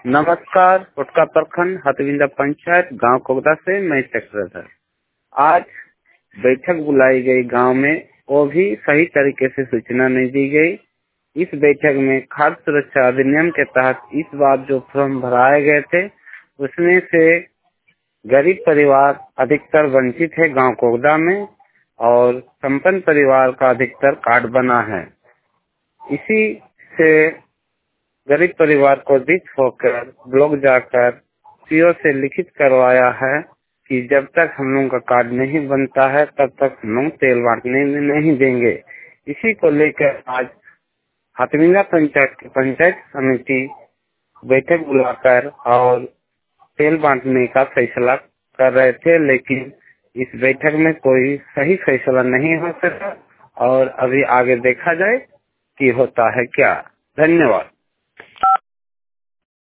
नमस्कार। कोटका प्रखंड हथविंदा पंचायत गांव कोगदा से मैं चक्रधर। आज बैठक बुलाई गई गांव में, वो भी सही तरीके से सूचना नहीं दी गई। इस बैठक में खाद्य सुरक्षा अधिनियम के तहत इस बार जो फॉर्म भराए गए थे उसमें से गरीब परिवार अधिकतर वंचित है गांव कोगदा में, और संपन्न परिवार का अधिकतर कार्ड बना है। इसी से गरीब परिवार को दिक्कत होकर ब्लॉक जाकर सीओ से लिखित करवाया है कि जब तक हम लोगों का कार्ड नहीं बनता है तब तक हम लोग तेल बांटने में नहीं देंगे। इसी को लेकर आज हथविंदा पंचायत की पंचायत समिति बैठक बुलाकर और तेल बांटने का फैसला कर रहे थे, लेकिन इस बैठक में कोई सही फैसला नहीं हो सका और अभी आगे देखा जाए कि होता है क्या। धन्यवाद।